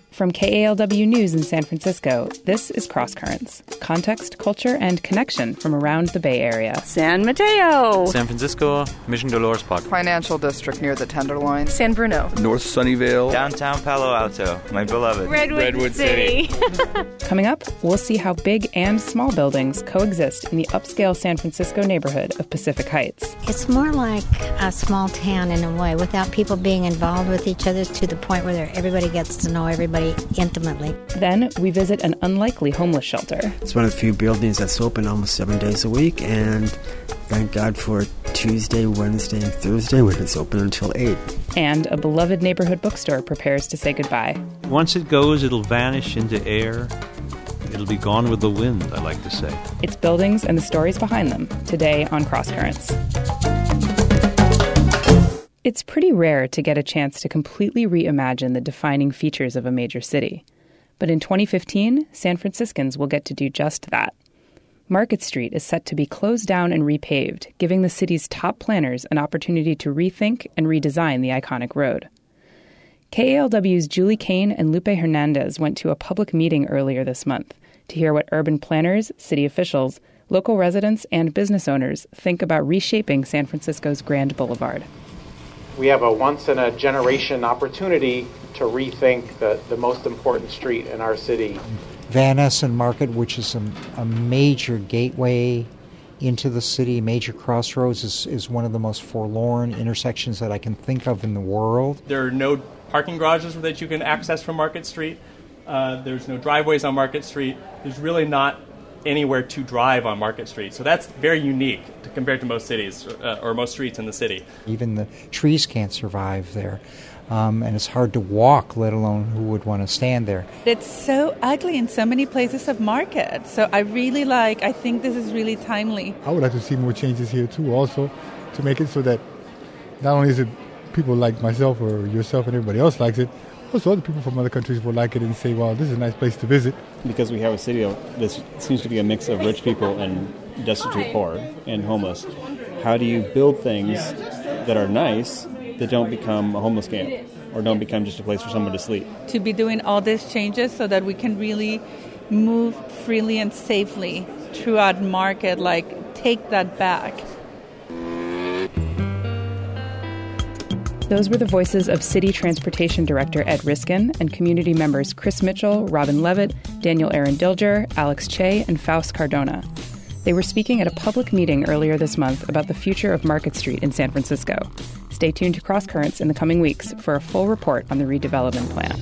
From KALW News in San Francisco, this is Cross Currents. Context, culture, and connection from around the Bay Area. San Mateo. San Francisco, Mission Dolores Park. Financial District near the Tenderloin. San Bruno. North Sunnyvale. Downtown Palo Alto, my beloved. Redwood City. Coming up, we'll see how big and small buildings coexist in the upscale San Francisco neighborhood of Pacific Heights. It's more like a small town in a way, without people being involved with each other to the point where everybody gets to know everybody intimately. Then we visit an unlikely homeless shelter. It's one of the few buildings that's open almost 7 days a week, and thank God for Tuesday, Wednesday, and Thursday when it's open until 8. And a beloved neighborhood bookstore prepares to say goodbye. Once it goes, it'll vanish into air. It'll be gone with the wind, I like to say. It's buildings and the stories behind them, today on Cross Currents. It's pretty rare to get a chance to completely reimagine the defining features of a major city. But in 2015, San Franciscans will get to do just that. Market Street is set to be closed down and repaved, giving the city's top planners an opportunity to rethink and redesign the iconic road. KALW's Julie Kane and Lupe Hernandez went to a public meeting earlier this month to hear what urban planners, city officials, local residents, and business owners think about reshaping San Francisco's Grand Boulevard. We have a once-in-a-generation opportunity to rethink the most important street in our city. Van Essen Market, which is a major gateway into the city, major crossroads, is one of the most forlorn intersections that I can think of in the world. There are no parking garages that you can access from Market Street. There's no driveways on Market Street. There's really not anywhere to drive on Market Street. So that's very unique compared to most cities or most streets in the city. Even the trees can't survive there. And it's hard to walk, let alone who would want to stand there. It's so ugly in so many places of Market. So I think this is really timely. I would like to see more changes here too, also, to make it so that not only is it people like myself or yourself and everybody else likes it, also other people from other countries will like it and say, wow, this is a nice place to visit. Because we have a city that seems to be a mix of rich people and destitute poor and homeless. How do you build things that are nice that don't become a homeless camp or don't become just a place for someone to sleep? To be doing all these changes so that we can really move freely and safely throughout Market, take that back. Those were the voices of City Transportation Director Ed Riskin and community members Chris Mitchell, Robin Levitt, Daniel Aaron Dilger, Alex Che, and Faust Cardona. They were speaking at a public meeting earlier this month about the future of Market Street in San Francisco. Stay tuned to Cross Currents in the coming weeks for a full report on the redevelopment plan.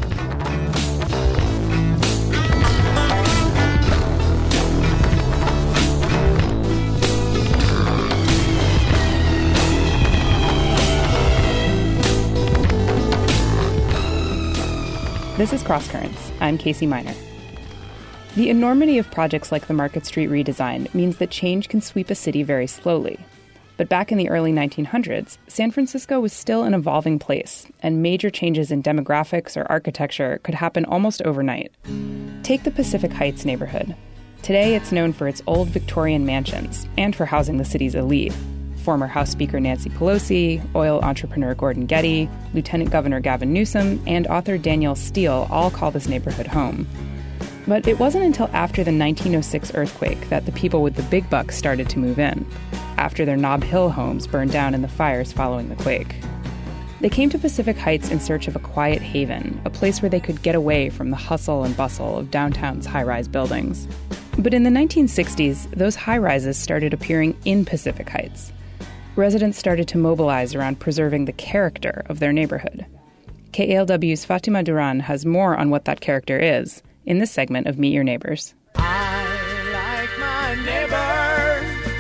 This is Cross Currents. I'm Casey Miner. The enormity of projects like the Market Street redesign means that change can sweep a city very slowly. But back in the early 1900s, San Francisco was still an evolving place, and major changes in demographics or architecture could happen almost overnight. Take the Pacific Heights neighborhood. Today, it's known for its old Victorian mansions and for housing the city's elite. Former House Speaker Nancy Pelosi, oil entrepreneur Gordon Getty, Lieutenant Governor Gavin Newsom, and author Danielle Steele all call this neighborhood home. But it wasn't until after the 1906 earthquake that the people with the big bucks started to move in, after their Nob Hill homes burned down in the fires following the quake. They came to Pacific Heights in search of a quiet haven, a place where they could get away from the hustle and bustle of downtown's high-rise buildings. But in the 1960s, those high-rises started appearing in Pacific Heights. Residents started to mobilize around preserving the character of their neighborhood. KALW's Fatima Duran has more on what that character is in this segment of Meet Your Neighbors. I like my neighbors.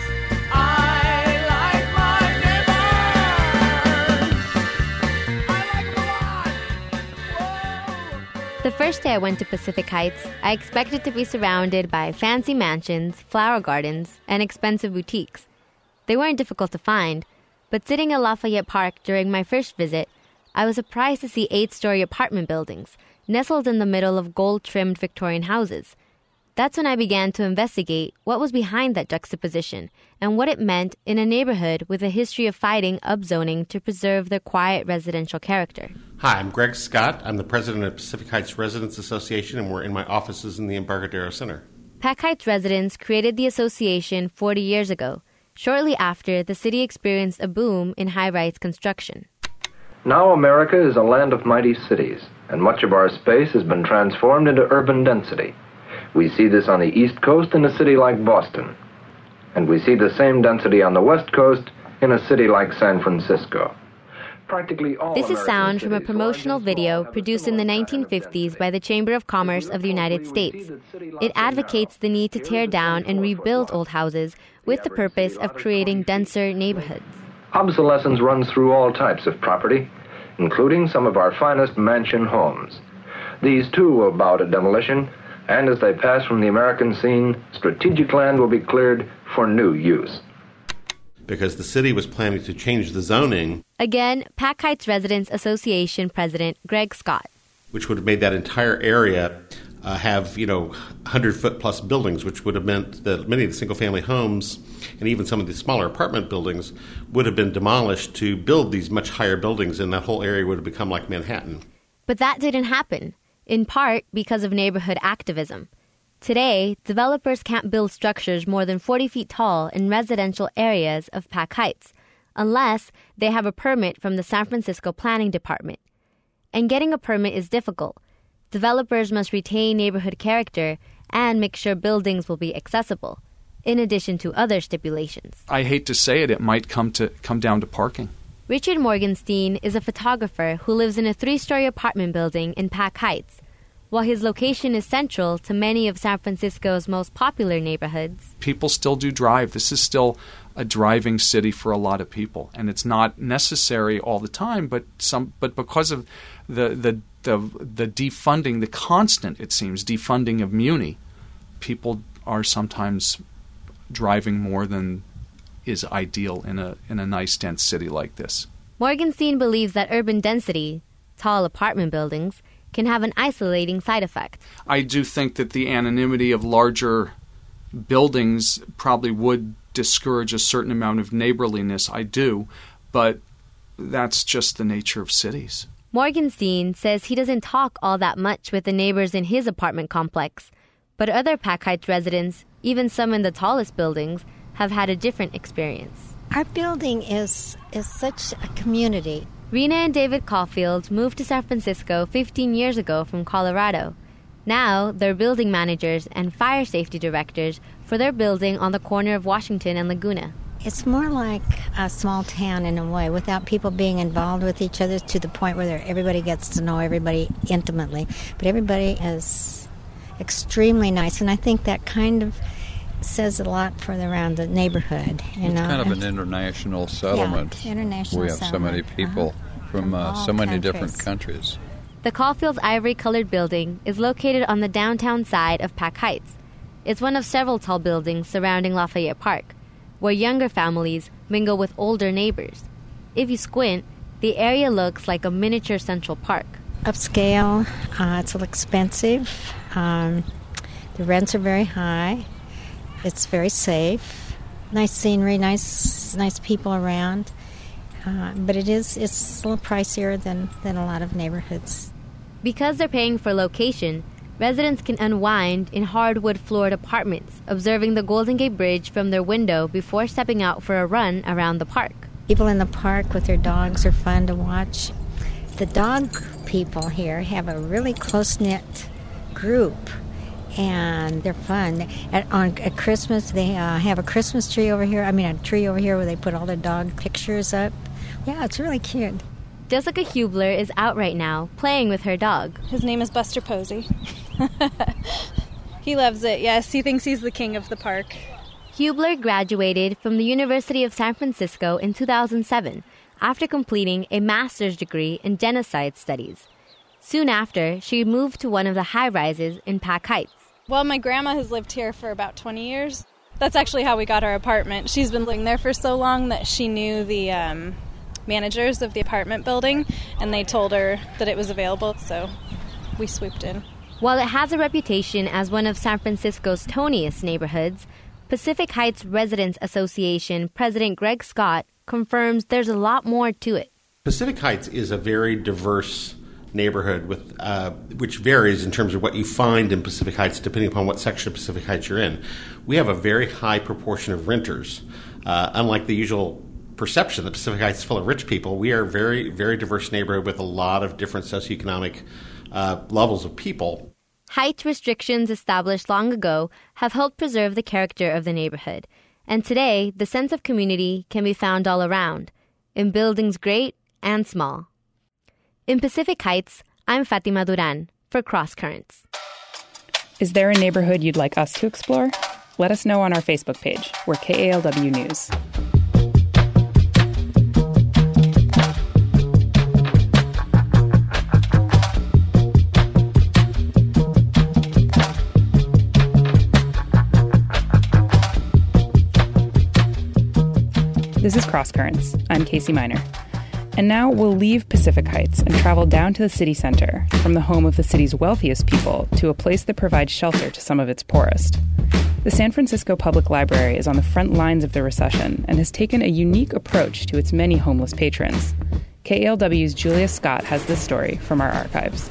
I like my neighbors. The first day I went to Pacific Heights, I expected to be surrounded by fancy mansions, flower gardens, and expensive boutiques. They weren't difficult to find, but sitting at Lafayette Park during my first visit, I was surprised to see 8-story apartment buildings nestled in the middle of gold-trimmed Victorian houses. That's when I began to investigate what was behind that juxtaposition and what it meant in a neighborhood with a history of fighting upzoning to preserve their quiet residential character. Hi, I'm Greg Scott. I'm the president of Pacific Heights Residents Association, and we're in my offices in the Embarcadero Center. Pac Heights residents created the association 40 years ago, shortly after the city experienced a boom in high-rise construction. Now America is a land of mighty cities, and much of our space has been transformed into urban density. We see this on the East Coast in a city like Boston, and we see the same density on the West Coast in a city like San Francisco. Practically all This is American sound from a cities, promotional video produced in the 1950s by the Chamber of Commerce of the United States. It advocates the need to tear down and rebuild old houses with the purpose of creating denser neighborhoods. Obsolescence runs through all types of property, including some of our finest mansion homes. These too will bow to demolition, and as they pass from the American scene, strategic land will be cleared for new use. Because the city was planning to change the zoning, Again, Pac Heights Residents Association President Greg Scott. which would have made that entire area have, 100-foot plus buildings, which would have meant that many of the single-family homes and even some of the smaller apartment buildings would have been demolished to build these much higher buildings, and that whole area would have become like Manhattan. But that didn't happen, in part because of neighborhood activism. Today, developers can't build structures more than 40 feet tall in residential areas of Pac Heights, unless they have a permit from the San Francisco Planning Department. And getting a permit is difficult. Developers must retain neighborhood character and make sure buildings will be accessible, in addition to other stipulations. I hate to say it, it might come down to parking. Richard Morgenstein is a photographer who lives in a 3-story apartment building in Pac Heights. While his location is central to many of San Francisco's most popular neighborhoods, People still do drive. This is still a driving city for a lot of people, and it's not necessary all the time. But because of the defunding, the constant, it seems, defunding of Muni, people are sometimes driving more than is ideal in a nice dense city like this. Morgenstein believes that urban density, tall apartment buildings, can have an isolating side effect. I do think that the anonymity of larger buildings probably would discourage a certain amount of neighborliness. I do, but that's just the nature of cities. Morgenstein says he doesn't talk all that much with the neighbors in his apartment complex, but other Pac Heights residents, even some in the tallest buildings, have had a different experience. Our building is such a community. Rena and David Caulfield moved to San Francisco 15 years ago from Colorado. Now they're building managers and fire safety directors for their building on the corner of Washington and Laguna. It's more like a small town in a way, without people being involved with each other to the point where everybody gets to know everybody intimately. But everybody is extremely nice, and I think that kind of says a lot for around the neighborhood. It's kind of an international settlement. Yeah, international We have so many people from so many different countries. The Caulfield's ivory-colored building is located on the downtown side of Pac Heights. It's one of several tall buildings surrounding Lafayette Park, where younger families mingle with older neighbors. If you squint, the area looks like a miniature Central Park. Upscale, it's a little expensive. The rents are very high. It's very safe. Nice scenery, nice people around. But it's a little pricier than a lot of neighborhoods. Because they're paying for location, residents can unwind in hardwood-floored apartments, observing the Golden Gate Bridge from their window before stepping out for a run around the park. People in the park with their dogs are fun to watch. The dog people here have a really close-knit group, and they're fun. At Christmas, they have a Christmas tree over here. A tree over here where they put all their dog pictures up. Yeah, it's really cute. Jessica Hubler is out right now, playing with her dog. His name is Buster Posey. He loves it, yes. He thinks he's the king of the park. Hubler graduated from the University of San Francisco in 2007 after completing a master's degree in genocide studies. Soon after, she moved to one of the high-rises in Pac Heights. Well, my grandma has lived here for about 20 years. That's actually how we got our apartment. She's been living there for so long that she knew the managers of the apartment building, and they told her that it was available, so we swooped in. While it has a reputation as one of San Francisco's toniest neighborhoods, Pacific Heights Residents Association President Greg Scott confirms there's a lot more to it. Pacific Heights is a very diverse neighborhood with which varies in terms of what you find in Pacific Heights depending upon what section of Pacific Heights you're in. We have a very high proportion of renters. Unlike the usual perception that Pacific Heights is full of rich people, we are a very, very diverse neighborhood with a lot of different socioeconomic levels of people. Height restrictions established long ago have helped preserve the character of the neighborhood. And today, the sense of community can be found all around, in buildings great and small. In Pacific Heights, I'm Fatima Duran for Cross Currents. Is there a neighborhood you'd like us to explore? Let us know on our Facebook page. We're KALW News. This is Cross Currents. I'm Casey Miner. And now we'll leave Pacific Heights and travel down to the city center, from the home of the city's wealthiest people to a place that provides shelter to some of its poorest. The San Francisco Public Library is on the front lines of the recession and has taken a unique approach to its many homeless patrons. KALW's Julia Scott has this story from our archives.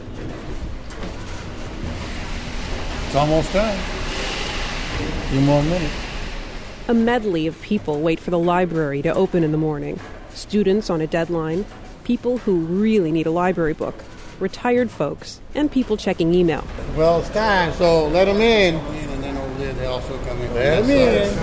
It's almost done. A few more minutes. A medley of people wait for the library to open in the morning. Students on a deadline, people who really need a library book, retired folks, and people checking email. Well, it's time, so let them in. And then over there, they also come in. Let them in.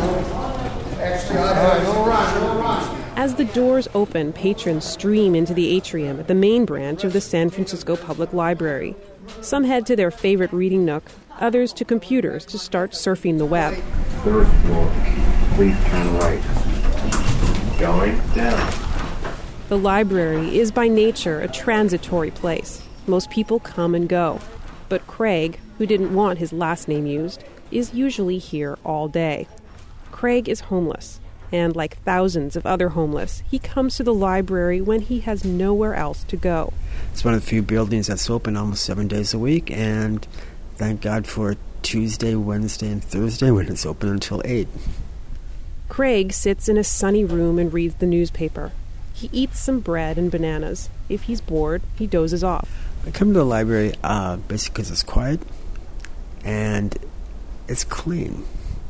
All right. As the doors open, patrons stream into the atrium at the main branch of the San Francisco Public Library. Some head to their favorite reading nook, others to computers to start surfing the web. First floor, please turn right. Going down. The library is by nature a transitory place. Most people come and go. But Craig, who didn't want his last name used, is usually here all day. Craig is homeless, and like thousands of other homeless, he comes to the library when he has nowhere else to go. It's one of the few buildings that's open almost 7 days a week, and thank God for Tuesday, Wednesday, and Thursday when it's open until 8. Craig sits in a sunny room and reads the newspaper. He eats some bread and bananas. If he's bored, he dozes off. I come to the library basically because it's quiet and it's clean.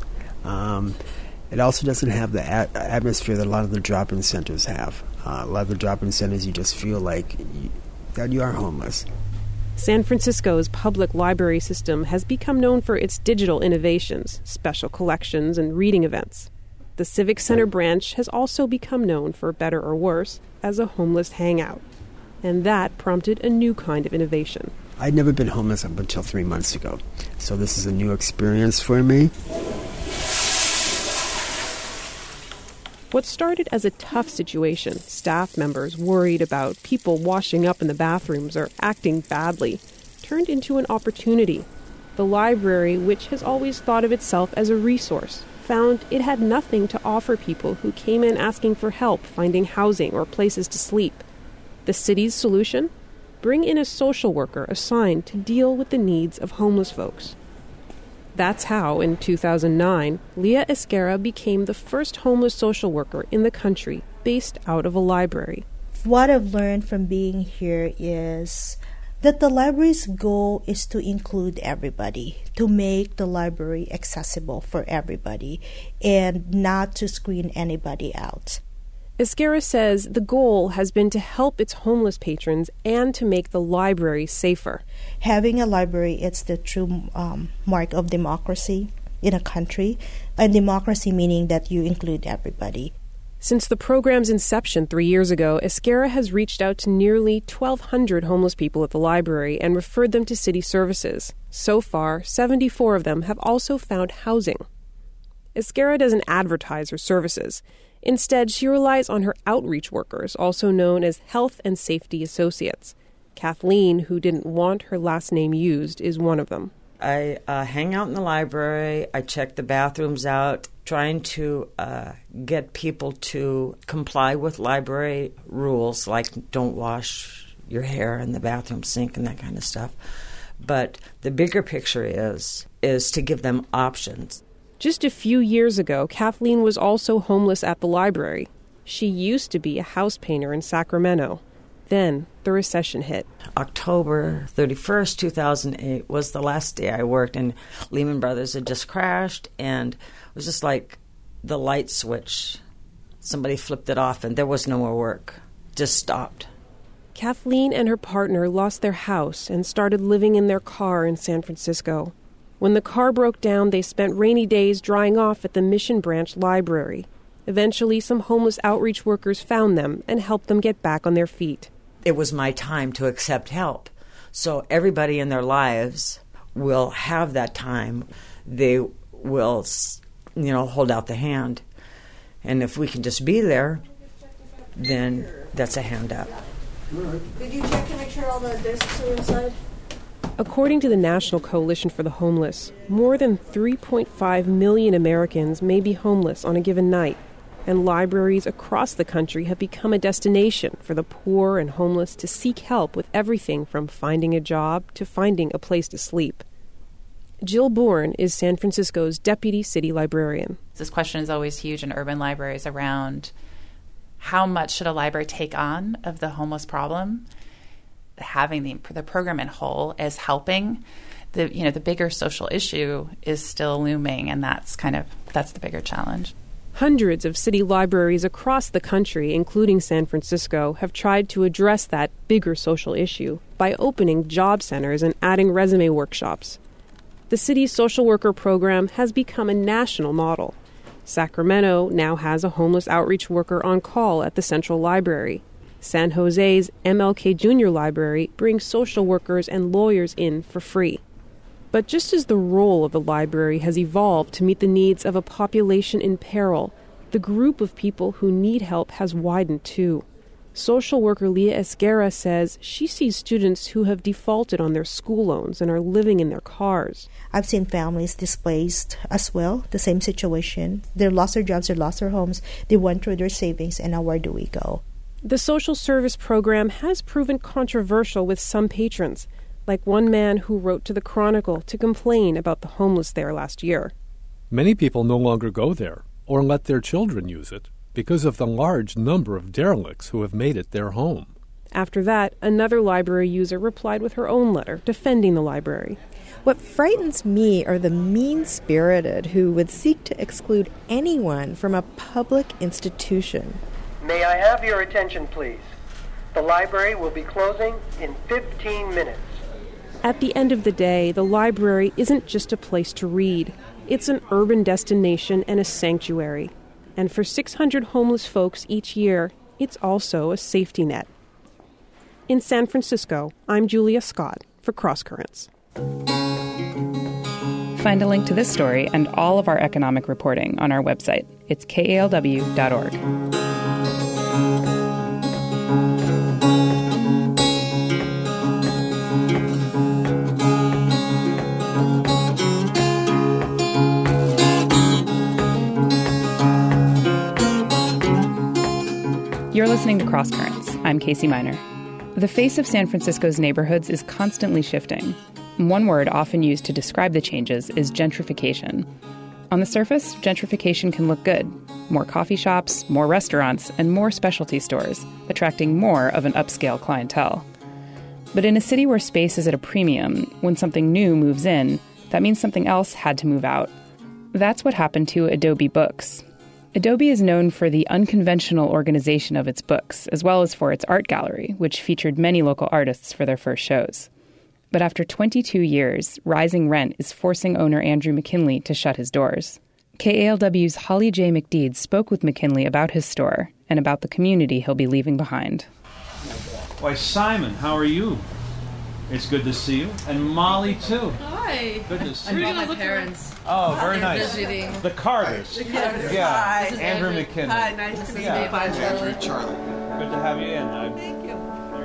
It also doesn't have the atmosphere that a lot of the drop-in centers have. A lot of the drop-in centers, you just feel like that you are homeless. San Francisco's public library system has become known for its digital innovations, special collections, and reading events. The Civic Center branch has also become known, for better or worse, as a homeless hangout. And that prompted a new kind of innovation. I'd never been homeless up until 3 months ago, so this is a new experience for me. What started as a tough situation, staff members worried about people washing up in the bathrooms or acting badly, turned into an opportunity. The library, which has always thought of itself as a resource, found it had nothing to offer people who came in asking for help finding housing or places to sleep. The city's solution? Bring in a social worker assigned to deal with the needs of homeless folks. That's how, in 2009, Leah Esquerra became the first homeless social worker in the country based out of a library. What I've learned from being here is that the library's goal is to include everybody, to make the library accessible for everybody, and not to screen anybody out. Esquerra says the goal has been to help its homeless patrons and to make the library safer. Having a library, it's the true mark of democracy in a country, and democracy meaning that you include everybody. Since the program's inception 3 years ago, Esquerra has reached out to nearly 1,200 homeless people at the library and referred them to city services. So far, 74 of them have also found housing. Esquerra doesn't advertise her services. Instead, she relies on her outreach workers, also known as health and safety associates. Kathleen, who didn't want her last name used, is one of them. I hang out in the library. I check the bathrooms out, trying to get people to comply with library rules, like don't wash your hair in the bathroom sink and that kind of stuff. But the bigger picture is to give them options. Just a few years ago, Kathleen was also homeless at the library. She used to be a house painter in Sacramento. Then the recession hit. October 31st, 2008 was the last day I worked, and Lehman Brothers had just crashed, and it was just like the light switch. Somebody flipped it off, and there was no more work. Just stopped. Kathleen and her partner lost their house and started living in their car in San Francisco. When the car broke down, they spent rainy days drying off at the Mission Branch Library. Eventually, some homeless outreach workers found them and helped them get back on their feet. It was my time to accept help. So everybody in their lives will have that time. They will, hold out the hand. And if we can just be there, then that's a hand up. Did you check to make sure all the desks are inside? According to the National Coalition for the Homeless, more than 3.5 million Americans may be homeless on a given night, and libraries across the country have become a destination for the poor and homeless to seek help with everything from finding a job to finding a place to sleep. Jill Bourne is San Francisco's deputy city librarian. This question is always huge in urban libraries around how much should a library take on of the homeless problem. Having the program in whole as helping, the bigger social issue is still looming, and that's the bigger challenge. Hundreds of city libraries across the country, including San Francisco, have tried to address that bigger social issue by opening job centers and adding resume workshops. The city's social worker program has become a national model. Sacramento now has a homeless outreach worker on call at the Central Library. San Jose's MLK Jr. Library brings social workers and lawyers in for free. But just as the role of the library has evolved to meet the needs of a population in peril, the group of people who need help has widened too. Social worker Leah Esguerra says she sees students who have defaulted on their school loans and are living in their cars. I've seen families displaced as well, the same situation. They lost their jobs, they lost their homes, they went through their savings, and now where do we go? The social service program has proven controversial with some patrons, like one man who wrote to the Chronicle to complain about the homeless there last year. Many people no longer go there or let their children use it because of the large number of derelicts who have made it their home. After that, another library user replied with her own letter defending the library. What frightens me are the mean-spirited who would seek to exclude anyone from a public institution. May I have your attention, please? The library will be closing in 15 minutes. At the end of the day, the library isn't just a place to read. It's an urban destination and a sanctuary. And for 600 homeless folks each year, it's also a safety net. In San Francisco, I'm Julia Scott for Cross Currents. Find a link to this story and all of our economic reporting on our website. It's kalw.org. You're listening to Cross Currents. I'm Casey Miner. The face of San Francisco's neighborhoods is constantly shifting. One word often used to describe the changes is gentrification. On the surface, gentrification can look good. More coffee shops, more restaurants, and more specialty stores, attracting more of an upscale clientele. But in a city where space is at a premium, when something new moves in, that means something else had to move out. That's what happened to Adobe Books. Adobe is known for the unconventional organization of its books, as well as for its art gallery, which featured many local artists for their first shows. But after 22 years, rising rent is forcing owner Andrew McKinley to shut his doors. KALW's Holly J. McDeed spoke with McKinley about his store and about the community he'll be leaving behind. Why, Simon, how are you? It's good to see you. And Molly, too. Hi. Good to see We're you. going to look parents. Oh, very nice. Visiting. The Carters. The Carters. Yeah. Hi. This is Andrew McKinley. Hi, nice to meet you. Andrew Charlie. Good to have you in. Thank you.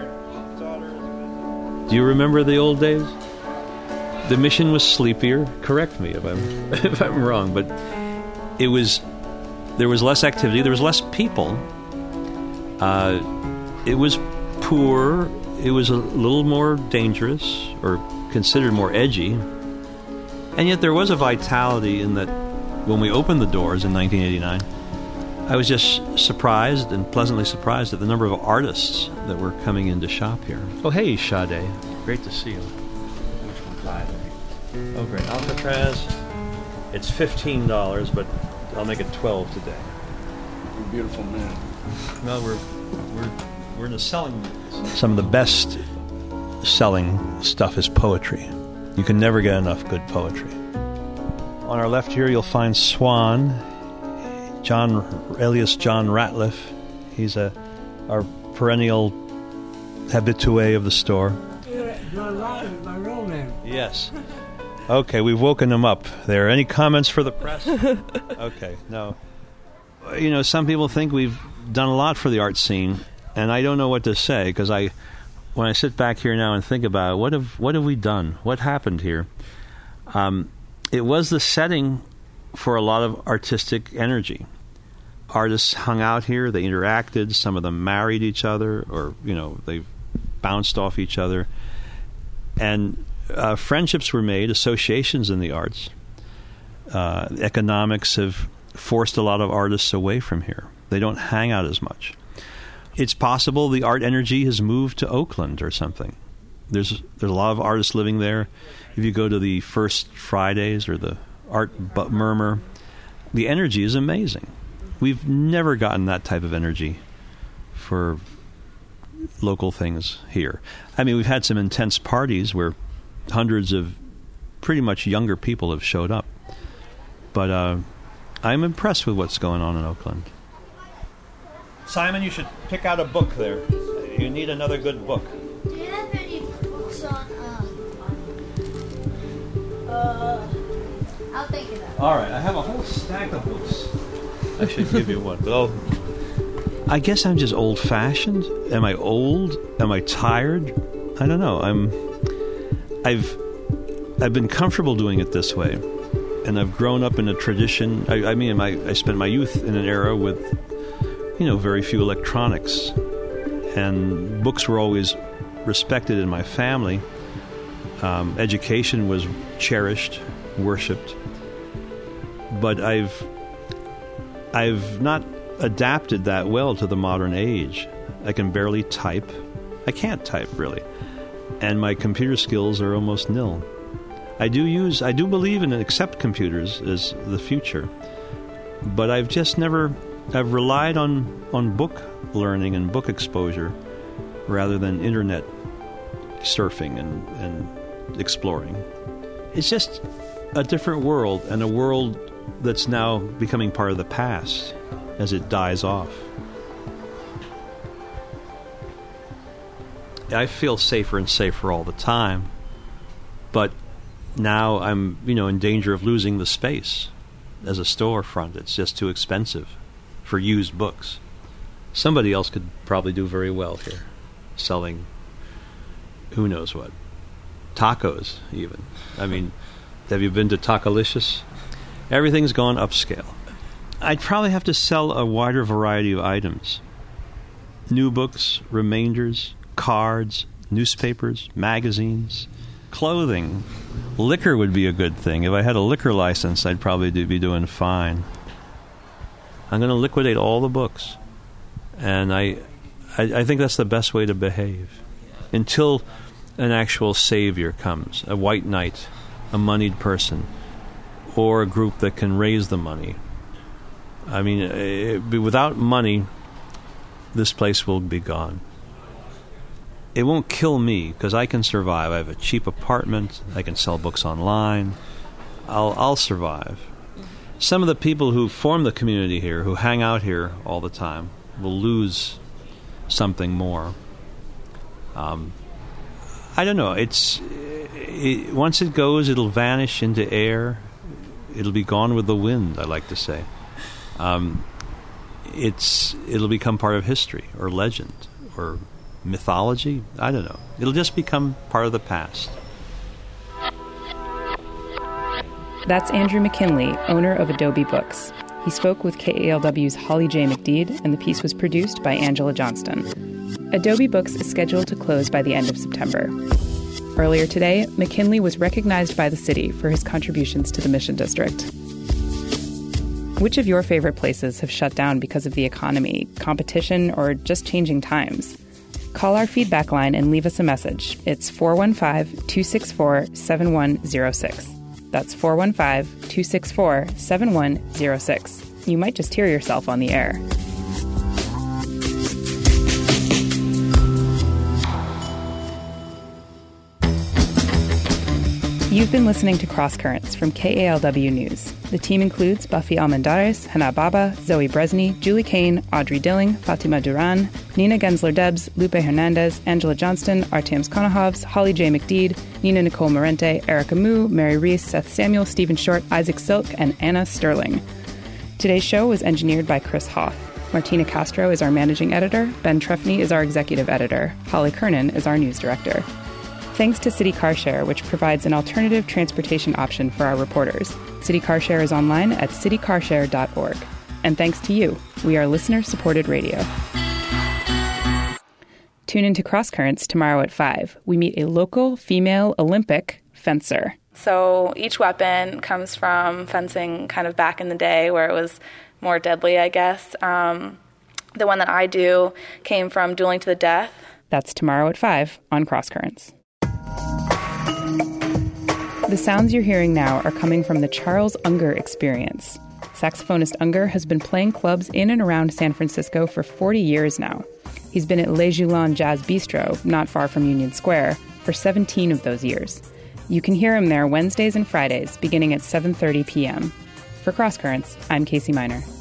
Do you remember the old days? The Mission was sleepier. Correct me if I'm wrong, but there was less activity. There was less people. It was poor. it was a little more dangerous, or considered more edgy. And yet there was a vitality in that when we opened the doors in 1989, I was just surprised and pleasantly surprised at the number of artists that were coming in to shop here. Oh, hey, Sade. Great to see you. Which one? Oh, great. Alcatraz. It's $15, but I'll make it $12 today. You're a beautiful man. Well, we're in the selling. Some of the best selling stuff is poetry. You can never get enough good poetry. On our left here, you'll find Swan, alias John Ratliff. He's our perennial habitué of the store. John Ratliff is my real name. Yes. Okay, we've woken him up there. Any comments for the press? Okay, no. You know, some people think we've done a lot for the art scene, and I don't know what to say, because when I sit back here now and think about it, what have we done? What happened here? It was the setting for a lot of artistic energy. Artists hung out here, they interacted, some of them married each other, or, you know, they bounced off each other. And friendships were made, associations in the arts. Economics have forced a lot of artists away from here. They don't hang out as much. It's possible the art energy has moved to Oakland or something. There's a lot of artists living there. If you go to the First Fridays or the Art Murmur, the energy is amazing. We've never gotten that type of energy for local things here. I mean, we've had some intense parties where hundreds of pretty much younger people have showed up. But I'm impressed with what's going on in Oakland. Simon, you should pick out a book there. You need another good book. Do you have any books on, I'll think of that. All right, I have a whole stack of books. I should give you one. But I guess I'm just old-fashioned. Am I old? Am I tired? I don't know. I've been comfortable doing it this way, and I've grown up in a tradition. I spent my youth in an era with, you know, very few electronics, and books were always respected in my family. Education was cherished, worshipped, but I've not adapted that well to the modern age. I can barely type. I can't type, really. And my computer skills are almost nil. I do believe and accept computers as the future, but I've relied on book learning and book exposure rather than internet surfing and exploring. It's just a different world, and a world that's now becoming part of the past as it dies off. I feel safer and safer all the time, but now I'm, in danger of losing the space as a storefront. It's just too expensive for used books. Somebody else could probably do very well here, selling who knows what. Tacos, even. I mean, have you been to Tacolicious? Everything's gone upscale. I'd probably have to sell a wider variety of items. New books, remainders, cards, newspapers, magazines, clothing. Liquor would be a good thing. If I had a liquor license, I'd probably be doing fine. I'm going to liquidate all the books. And I think that's the best way to behave. Until an actual savior comes, a white knight, a moneyed person, or a group that can raise the money. I mean, without money, this place will be gone. It won't kill me, because I can survive. I have a cheap apartment. I can sell books online. I'll survive. Some of the people who form the community here, who hang out here all the time, will lose something more. I don't know. Once it goes, it'll vanish into air. It'll be gone with the wind, I like to say. It'll become part of history or legend or mythology. I don't know. It'll just become part of the past. That's Andrew McKinley, owner of Adobe Books. He spoke with KALW's Holly J. McDede, and the piece was produced by Angela Johnston. Adobe Books is scheduled to close by the end of September. Earlier today, McKinley was recognized by the city for his contributions to the Mission District. Which of your favorite places have shut down because of the economy, competition, or just changing times? Call our feedback line and leave us a message. It's 415-264-7106. That's 415-264-7106. You might just hear yourself on the air. You've been listening to Cross Currents from KALW News. The team includes Buffy Almendares, Hannah Baba, Zoe Bresney, Julie Kane, Audrey Dilling, Fatima Duran, Nina Gensler-Debs, Lupe Hernandez, Angela Johnston, Artyom Skonohovs, Holly J. McDeed, Nina Nicole Morente, Erica Moo, Mary Reese, Seth Samuel, Stephen Short, Isaac Silk, and Anna Sterling. Today's show was engineered by Chris Hoff. Martina Castro is our managing editor. Ben Trefny is our executive editor. Holly Kernan is our news director. Thanks to City Car Share, which provides an alternative transportation option for our reporters. City Car Share is online at citycarshare.org. And thanks to you. We are listener-supported radio. Tune into Cross Currents tomorrow at 5. We meet a local female Olympic fencer. So each weapon comes from fencing kind of back in the day where it was more deadly, I guess. The one that I do came from dueling to the death. That's tomorrow at 5 on Cross Currents. The sounds you're hearing now are coming from the Charles Unger Experience. Saxophonist Unger has been playing clubs in and around San Francisco for 40 years now. He's been at Les Joulans Jazz Bistro, not far from Union Square, for 17 of those years. You can hear him there Wednesdays and Fridays, beginning at 7:30 p.m. For Cross Currents, I'm Casey Miner.